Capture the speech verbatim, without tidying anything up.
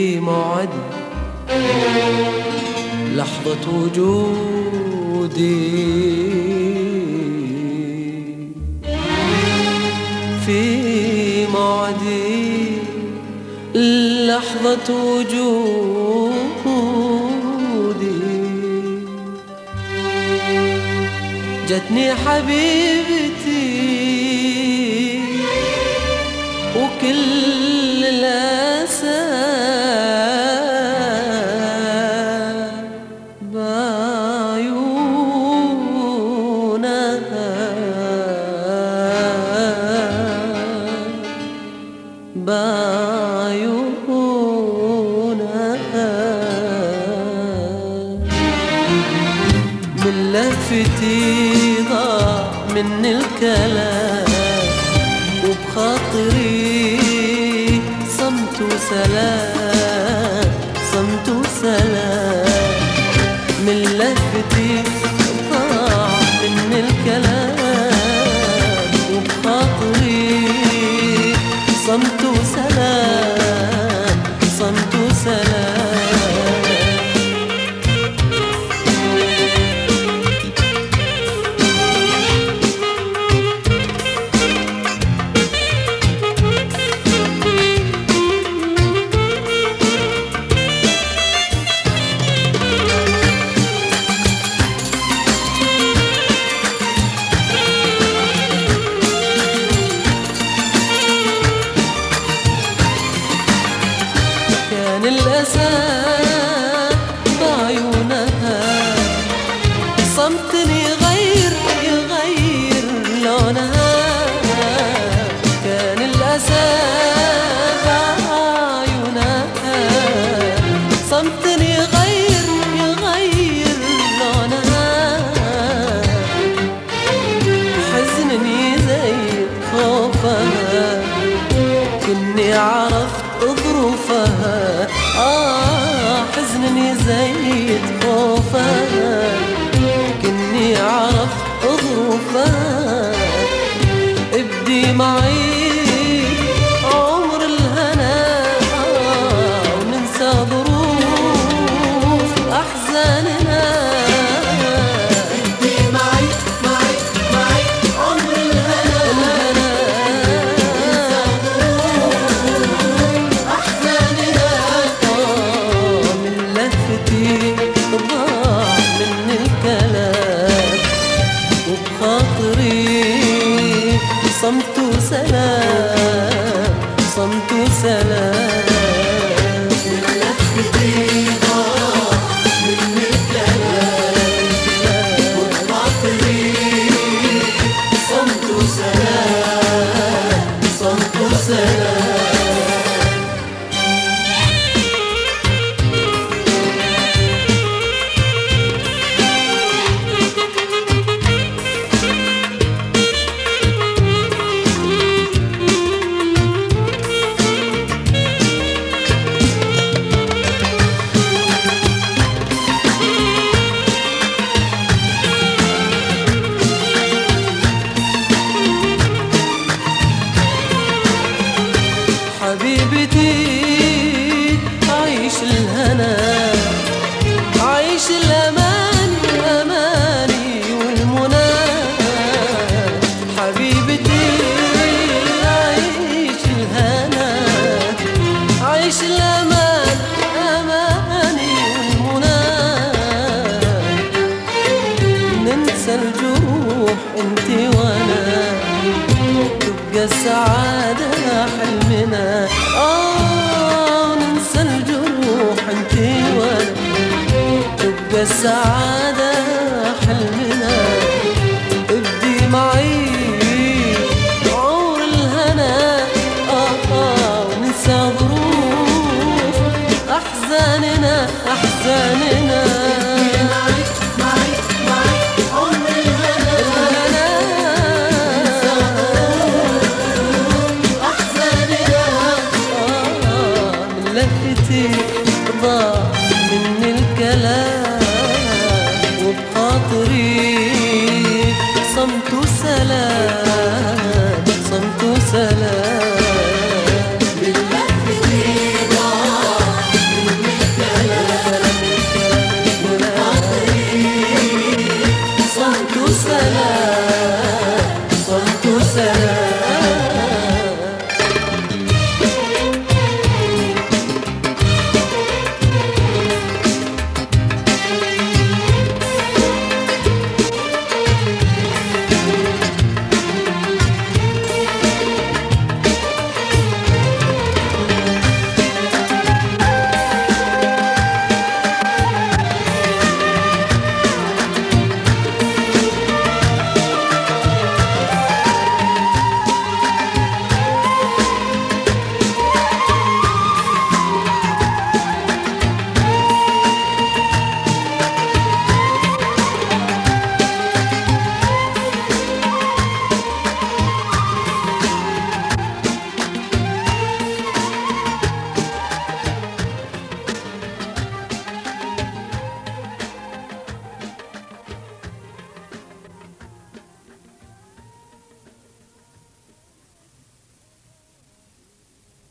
موعد لحظة وجودي، في موعدي لحظة وجودي، جتني حبيبتي وكل الأسى بعيونها، بعيونها من لفتي ضاع من الكلام، وبخاطري صمت وسلام، صمت وسلام من لفتي ضاع من الكلام، وبخاطري صمت وسلام، صمت وسلام. الأسى بعيونها صمتني يغير يغير لونها، كان الأسى بعيونها صمتني يغير يغير لونها، حزنني زي خوفها كني عرفت ظروفها، آه حزنني زي خوفها كني عرفت ظروفها، ابدي معي عمر الهنا آه وننسى ظروف أحزاننا، ابدي معي معي معي عمر الهنا الهنا ضاع من الكلام، وبخاطري صمت وسلام، صمت وسلام من لفتي ضاع من الكلام، وبخاطري صمت وسلام، صمت وسلام. حبيبتي عيش الهنا، عيش الأمان أماني والمنى، حبيبتي عيش الهنا، عيش الأمان أماني والمنى، ننسى الجروح انتي وانا، تبقى السعادة حلمنا، آه ننسى الجروح انتي وانا، تبقى السعادة حلمنا، ابدي معي عمر الهنا آه آه وننسى ظروف أحزاننا أحزاننا، ضاع من الكلام